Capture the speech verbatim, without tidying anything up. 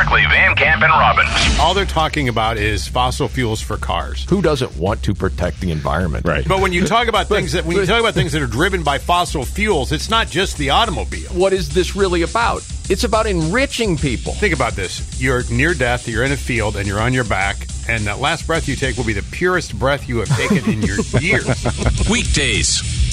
Barkley, Van Camp, and Robbins. All they're talking about is fossil fuels for cars. Who doesn't want to protect the environment? Right. But when you talk about things that when you talk about things that are driven by fossil fuels, it's not just the automobile. What is this really about? It's about enriching people. Think about this. You're near death, you're in a field, and you're on your back, and that last breath you take will be the purest breath you have taken in your years. Weekdays